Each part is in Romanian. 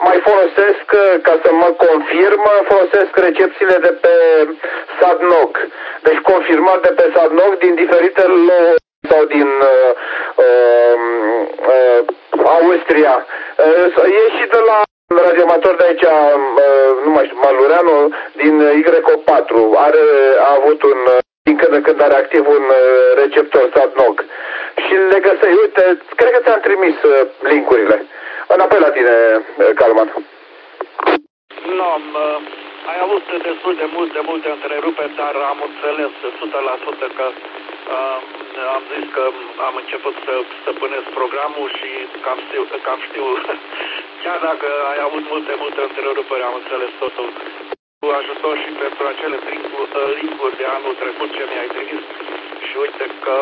mai folosesc, ca să mă confirm, folosesc recepțiile de pe Sadnog. Deci confirmat de pe Sadnog din diferite sau din Austria. E și de la radioamator de aici, nu mai știu, Malureanu, din YO4. A avut din când în când are activ un receptor Sadnog. Și le găsești, uite, cred că ți-am trimis linkurile. Înapoi la tine, Calman. Nu, ai avut destul de multe întreruperi, dar am înțeles 100% că am zis că am început să stăpânesc programul și cam știu, chiar dacă ai avut multe întreruperi, am înțeles totul. Cu ajutor și pentru acele linkuri de anul trecut ce mi-ai trimis și uite că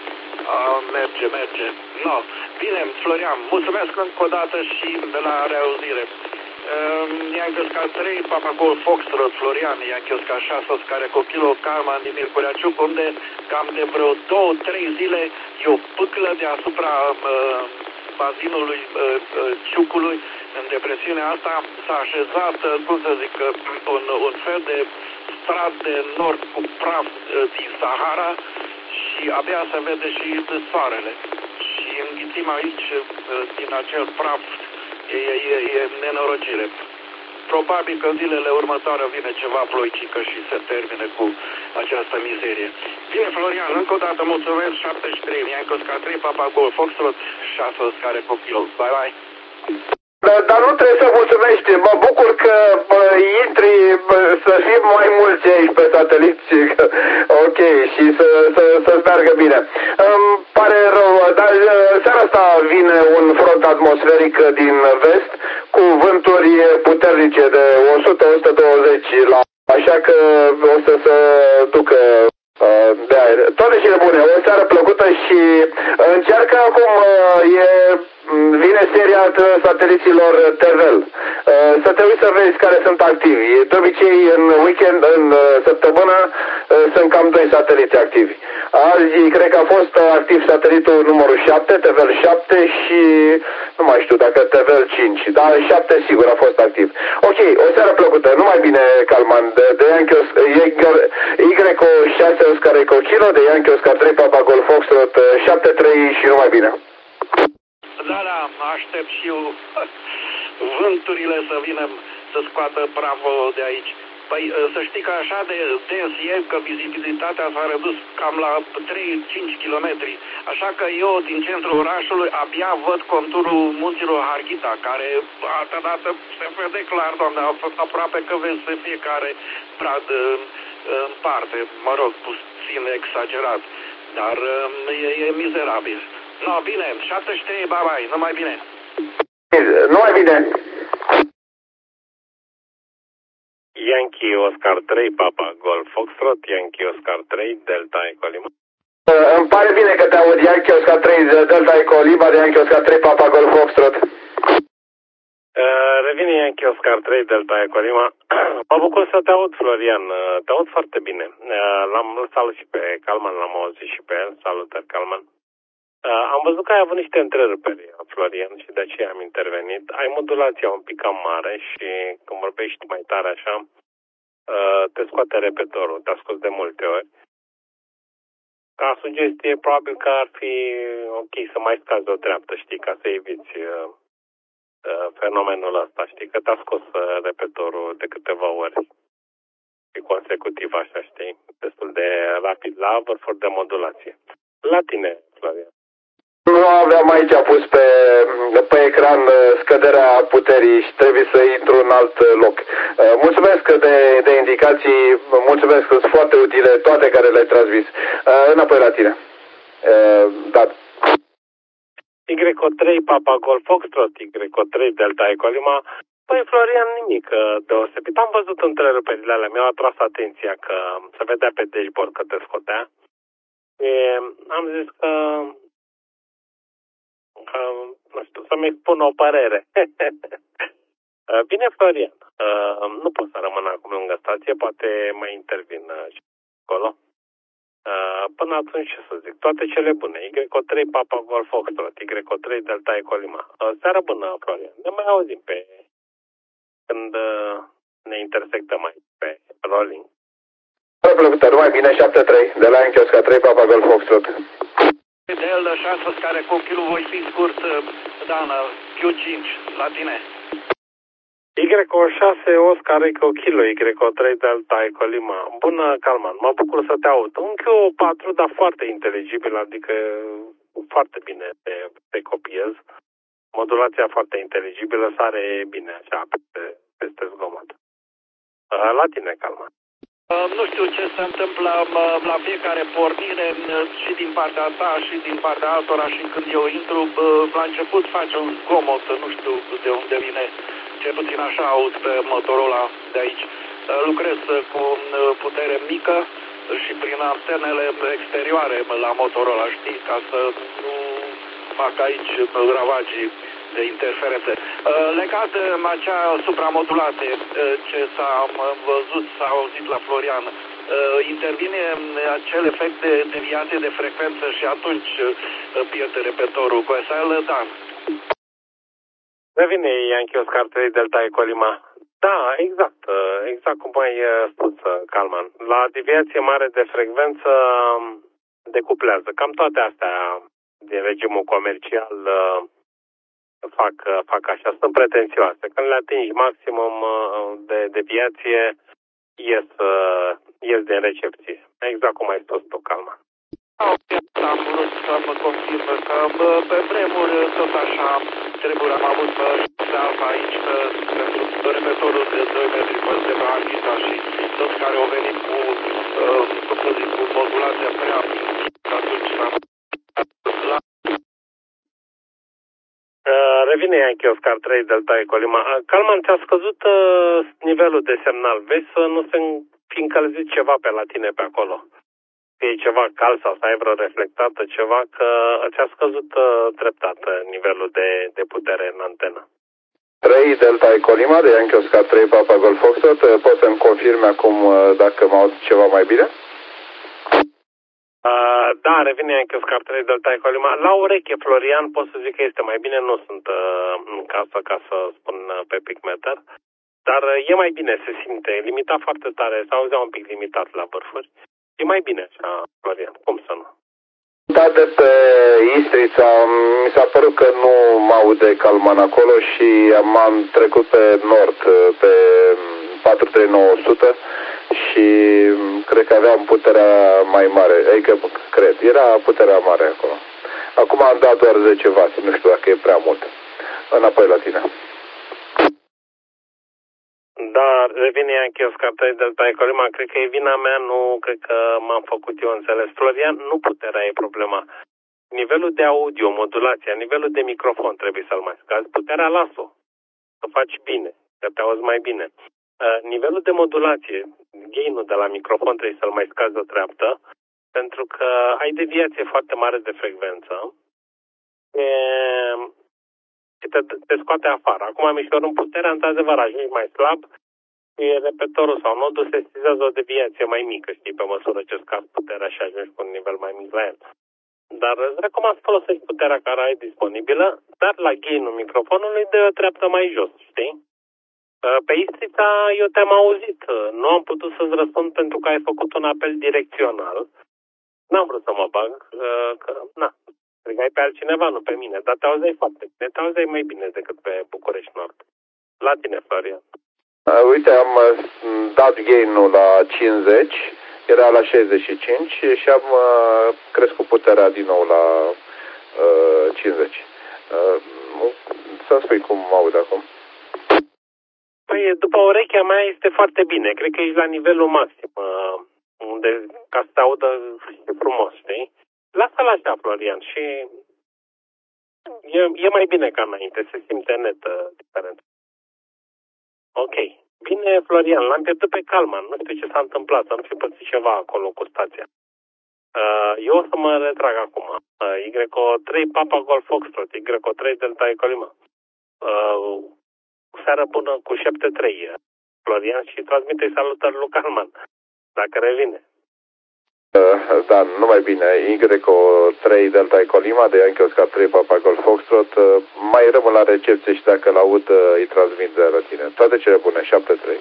merge. No. Bine, Florian, mulțumesc încă o dată și de la reauzire. Yankee Oscar 3, Papa Golf Foxtrot, Florian, Yankee Oscar 6, Oscar Copilo, Calman, Dimir Curiaciuc, unde cam de vreo 2-3 zile e o pâclă deasupra bazinului Ciucului. În depresiunea asta s-a așezat, cum să zic, un fel de strat de nord cu praf din Sahara și abia se vede și soarele. Și înghițim aici, din acel praf, e nenorocire. Probabil că în zilele următoare vine ceva ploicică și se termine cu această mizerie. Bine, Florian, încă o dată mulțumesc, 73, Yankee Oscar 3, Papa Golf Foxtrot, 6 Oscar Copilul. Bye. Dar nu trebuie să mulțumești. Mă bucur că intri, să fim mai mulți aici pe sateliți. Ok, și să-ți meargă bine. Îmi pare rău, dar seara asta vine un front atmosferic din vest cu vânturi puternice de 100-120 la... Așa că o să se ducă de aer. Toate cele bune, o seară plăcută și încearcă acum, vine seria sateliților Tervel. Să te uiți să vezi care sunt activi. De obicei în weekend, în săptămână, sunt cam 2 sateliți activi. Azi cred că a fost activ satelitul numărul 7, Tervel 7 și nu mai știu dacă Tervel 5, dar 7 sigur a fost activ. Ok, o seară plăcută, numai bine, Calman, de YO6 Oscar Eco Kilo, de Yankee Oscar 3 Papa Golf Foxtrot 73 și numai bine. Da, aștept și eu vânturile să vină să scoată praful de aici. Păi să știi că așa de dens e că vizibilitatea s-a redus cam la 3-5 km. Așa că eu din centrul orașului abia văd conturul munților Harghita, care altădată se vede clar, doamne, aproape că vezi pe fiecare brad în parte, mă rog, puțin exagerat, dar e mizerabil. No, bine, 73, bye, numai bine. Numai bine. Yankee Oscar 3, Papa Golf Foxtrot, Yankee Oscar 3, Delta Eco Lima. Îmi pare bine că te aud, Yankee Oscar 3, Delta Eco Lima, de Yankee Oscar 3, Papa Golf Foxtrot. Revine Yankee Oscar 3, Delta Eco Lima. Mă bucur să te aud, Florian, te aud foarte bine. L-am salut și pe Calman, l-am auzit și pe el. Salutări, Calman. Am văzut că ai avut niște întreruperi, Florian, și de aceea am intervenit. Ai modulația un pic cam mare și când vorbești mai tare așa, te scoate repetorul, te ascult de multe ori. Ca sugestie, probabil că ar fi ok să mai scazi de o treaptă, știi, ca să eviți fenomenul ăsta, știi, că te-a scos repetorul de câteva ori și consecutiv, așa, știi, destul de rapid, la vârfuri de modulație. La tine, Florian. Nu aveam aici pus pe ecran scăderea puterii și trebuie să intru în alt loc. Mulțumesc de indicații, mulțumesc că sunt foarte utile toate care le-ai transmis. Înapoi la tine. Da. YO3, Papa Golf Foxtrot, YO3, Delta Eco Lima. Păi, Florian, nimic deosebit. Am văzut întreruperile alea, mi-au atras atenția că se vedea pe dashboard că te scotea. Am zis că nu știu, să-mi expun o părere. Bine, Florian, nu pot să rămân acum lângă stație, poate mai intervin și acolo. Până atunci, ce să zic, toate cele bune. YO3, Papa Golf Foxtrot, YO3, Delta Eco Lima. Seară bună, Florian. Ne mai auzim pe când ne intersectăm aici pe rolling. Plăcută, numai bine, 7-3, de la Yankee Oscar 3, Papa Golf Foxtrot. De el, șansă care copilul voi fi scurt, Dan, Q5, la tine. Y6 Oscar Echo Kilo, Y3 Delta Echo Lima. Bună, Calman, mă bucur să te aud. Un Q4, dar foarte inteligibil, adică foarte bine te copiez. Modulația foarte inteligibilă, sare bine așa peste zgomot. La tine, Calman. Nu știu ce se întâmplă la fiecare pornire și din partea ta și din partea altora și când eu intru, la început face un zgomot, nu știu de unde vine, cel puțin așa aud pe Motorola de aici. Lucrez cu putere mică și prin antenele exterioare la Motorola, știi, ca să nu fac aici ravagii de interferențe. Legat de acea supramodulație ce s-a văzut, s-a auzit la Florian, intervine acel efect de deviație de frecvență și atunci pierde repetorul cu SL, Dan. Revine Yankee Oscar 3 Delta Echo Lima. Da, exact cum ai spus, Calman. La deviație mare de frecvență decuplează. Cam toate astea din regimul comercial fac așa, sunt pretențioase. Când le atingi maximum de deviație, ies din recepție. Exact cum ai spus tu, Calman. Am vrut să mă confirmă că pe vremuri tot așa trebuie am avut pe alfa aici pentru repetorul de 2 metri pe Argita și toți care au venit cu modulația prea atunci Revine Yankee Oscar 3 Delta Echo Lima. Calman, ți-a scăzut nivelul de semnal. Vezi să nu se fi încălzit ceva pe la tine pe acolo. Că e ceva cald sau să ai vreo reflectată, ceva, că ți-a scăzut treptat nivelul de putere în antenă. 3 Delta Echo Lima, de Yankee Oscar 3, Papa Golf Foxtrot. Poți să-mi confirmi acum dacă mă aud ceva mai bine? Da, revine Yankee Oscar 3 Delta Echo Lima. La ureche, Florian, pot să zic că este mai bine, nu sunt în casă ca să spun pe picmeter, dar e mai bine, se simte, limitat foarte tare, s-auzea un pic limitat la vârfuri. E mai bine așa, Florian, cum să nu? Da, de pe Istrița, mi s-a părut că nu mă aude Calman acolo și m-am trecut pe nord, pe 43900 și cred că aveam puterea mai mare, adică cred, era puterea mare acolo. Acum am dat doar 10 W, nu știu dacă e prea mult. Înapoi la tine. Da, revine Yankee Oscar 3 Delta Echo Lima, cred că e vina mea, nu cred că m-am făcut eu înțeles. Florian, nu puterea e problema. Nivelul de audio, modulația, nivelul de microfon trebuie să-l mai scazi. Puterea las-o, să faci bine, să te auzi mai bine. Nivelul de modulație, gain-ul de la microfon trebuie să-l mai scazi o treaptă, pentru că ai deviație foarte mare de frecvență. Și te scoate afară. Acum mișorând puterea, într-adevăr, ajungi mai slab și repetorul sau nodul sesizează o deviație mai mică, știi, pe măsură ce scazi puterea și ajungi cu un nivel mai mic la el. Dar îți recomand să folosești puterea care ai disponibilă, dar la gain-ul microfonului de o treaptă mai jos, știi? Pe Istrița eu te-am auzit. Nu am putut să-ți răspund pentru că ai făcut un apel direcțional. N-am vrut să mă bag, strigai pe altcineva, nu pe mine, dar te auzeai foarte bine, te auzeai mai bine decât pe București Nord. La tine, Florian. Uite, am dat gain-ul la 50, era la 65 și am crescut puterea din nou la 50. Să-mi spui cum mă aud acum. Păi, după urechea mea este foarte bine, cred că ești la nivelul maxim, unde ca să te audă frumos, știi? Lasă-l așa, Florian, și e mai bine ca înainte, se simte net diferent. Ok. Bine, Florian, l-am pierdut pe Calman, nu știu ce s-a întâmplat, să nu fi pățit ceva acolo cu stația. Eu o să mă retrag acum. Y3 Papa Golf Foxtrot, Y3 Delta Echo Lima. Seară bună cu 7-3, Florian, și transmite salutări lui Calman, dacă revine. Dan, numai bine, Ingreco 3 Delta Eco Lima de Yankee Oscar 3 Papa Golf Foxtrot, mai rămân la recepție și dacă l-aud îi transmit de la tine. Toate cele bune, 7-3.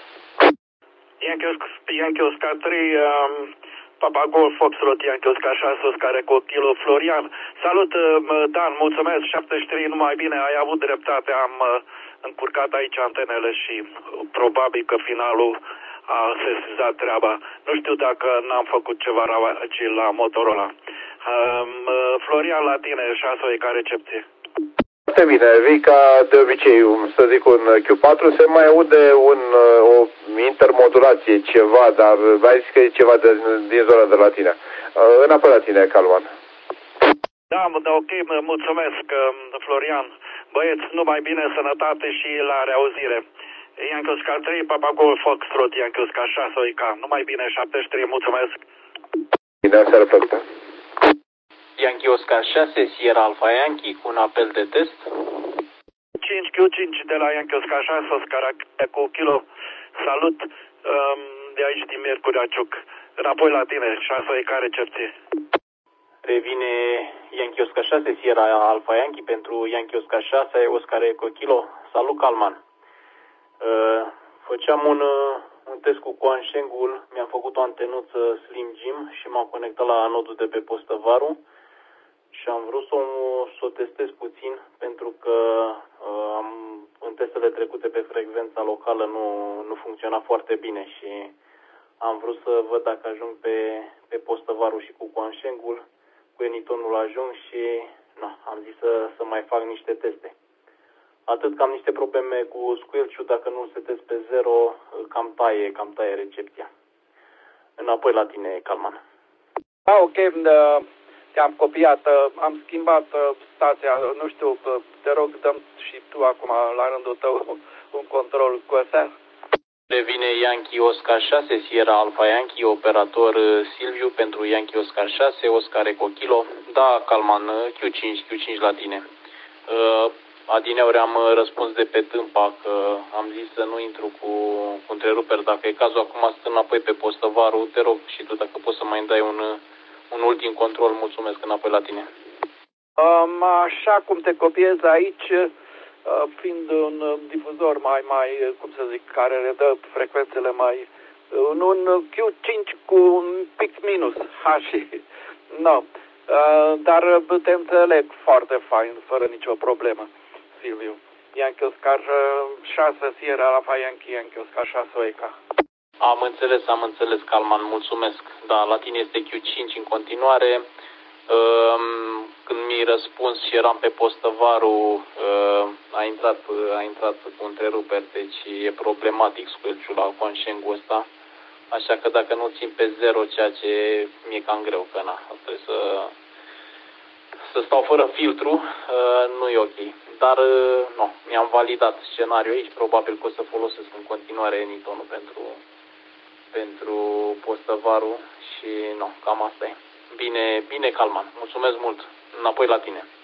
Yankee Oscar 3 Papa Golf Foxtrot Yankee Oscar 6 Oscar Eco Kilo Florian. Salut, Dan, mulțumesc, 73, numai bine, ai avut dreptate, am încurcat aici antenele și probabil că finalul a sesizat treaba. Nu știu dacă n-am făcut ceva rău aici la Motorola. Florian, la tine, 6 ca recepție. Foarte bine, vii ca de obicei, să zic un Q4, se mai aude o intermodulație, ceva, dar mai zis că e ceva din zona de la tine. Înapoi la tine, Calman. Da, ok, mulțumesc, Florian. Băieți, numai bine, sănătate și la reauzire. Yankee Oscar 3, Papa Golf Foxtrot, Yankee Oscar 6, OICA. Numai bine, 73, mulțumesc. Bine, seara plăcută. Yankee Oscar 6, Sierra Alpha Yankee, cu un apel de test. 5Q5 de la Yankee Oscar 6, Oscar Eco Kilo. Salut, de aici din Miercurea Ciuc. Înapoi la tine, 6 OICA recepție. Revine Yankee Oscar 6, Sierra Alpha Yankee pentru Yankee Oscar 6, Oscar Eco Kilo. Salut, Calman. Făceam un test cu Coanșengul, mi-am făcut o antenuță Slim Jim și m-am conectat la anodul de pe Postăvaru și am vrut să o testez puțin pentru că în testele trecute pe frecvența locală nu funcționa foarte bine și am vrut să văd dacă ajung pe Postăvaru și cu Coanșengul, cu Enitonul ajung și am zis să mai fac niște teste. Atât că am niște probleme cu squelch-ul, dacă nu-l setez pe 0, cam taie recepția. Înapoi la tine, Calman. Ok, te-am copiat, am schimbat stația, nu știu, te rog, dăm și tu acum, la rândul tău, un control cu ăsta. Revine Yankee Oscar 6, Sierra Alpha Yankee, operator Silviu pentru Yankee Oscar 6, Oscar Eco Kilo. Da, Calman, Q5 la tine. Adineori am răspuns de pe Tâmpa că am zis să nu intru cu întreruperi. Dacă e cazul, acum stând înapoi pe Postăvaru, te rog și tu dacă poți să mai dai un ultim control. Mulțumesc, înapoi la tine. Așa cum te copiez aici, fiind un difuzor mai, cum să zic, care redă frecvențele mai... un Q5 cu un pic minus, no. Dar te înțeleg foarte fain, fără nicio problemă, Silviu. Yankee Oscar 6, Sierra Alpha Yankee, Yankee Oscar 6, OICA. Am înțeles, Calman, mulțumesc. Da, la tine este Q5 în continuare. Când mi-ai răspuns și eram pe Postăvaru, a intrat cu întreruperi, deci e problematic squelch-ul la Coanșengul ăsta. Așa că dacă nu țin pe 0, ceea ce mi-e cam greu, că trebuie să stau fără filtru, nu e ok. Dar nu, mi-am validat scenariul aici, probabil că o să folosesc în continuare Enitonul pentru Postăvaru și cam asta e. Bine, Calman, mulțumesc mult, înapoi la tine.